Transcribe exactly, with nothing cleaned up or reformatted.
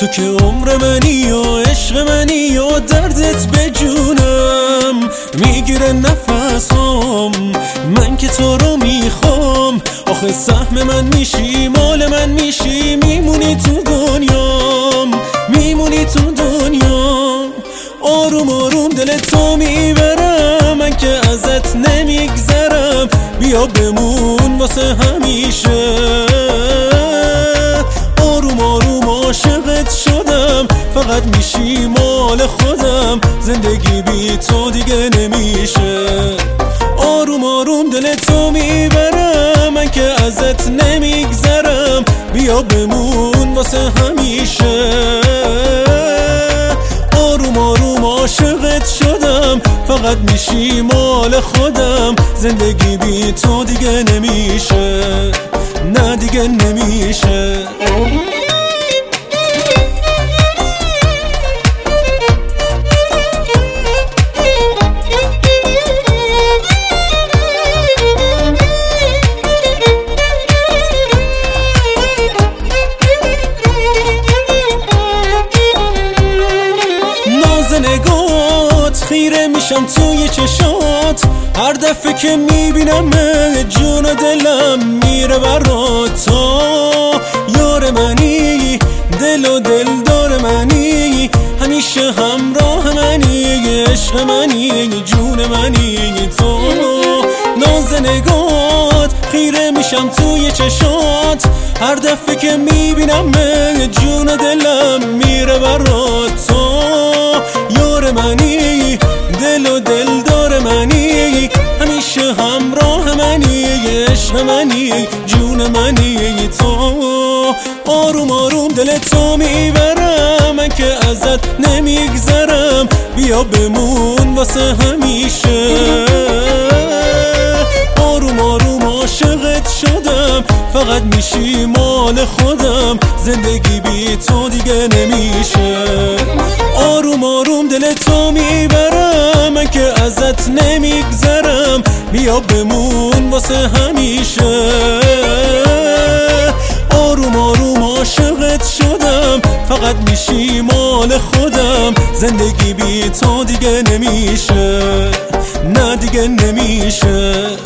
تو که عمر منی و عشق منی و دردت به جونم میگیره نفسام. من که تو رو میخوام، آخه سهم من میشی، مال من میشی، میمونی تو دنیام، میمونی تو دنیام. آروم آروم دل تو میبرم، من که ازت نمیگذرم، بیا بمون واسه همیشه. آروم آروم عاشقت شدم، فقط میشی مال خودم، زندگی بی تو دیگه نمیشه. آروم آروم دل تو میبرم، من که ازت نمیگذرم، بیا بمون واسه همیشه. آروم آروم عاشقت شدم، فقط میشی مال خودم، زندگی بی تو دیگه نمیشه، نه دیگه نمیشه. نگات خیره میشم توی چشات، هر دفعه که میبینم جون و دلم میره برات. تو یار منی، دل و دل دار منی، همیشه همراه منی، عشق منی، جون منی. تو ناز نگات خیره میشم توی چشات، هر دفعه که میبینم جون و دلم میره برات. تو یار منی، دل و دل دار منی، همیشه همراه منی، عشق منی، جون منی. تو آروم آروم دل تو میبرم، من که ازت نمیگذرم، بیا بمون واسه همیشه. آروم آروم عاشقت شدم، فقط میشی مال خودم، زندگی بی تو دیگه نمیشه. آروم آروم دل تو میبرم، من که ازت نمیگذرم، بیا بمون واسه همیشه. آروم آروم عاشقت شدم، فقط میشی مال خودم، زندگی بی تو دیگه نمیشه، نه دیگه نمیشه.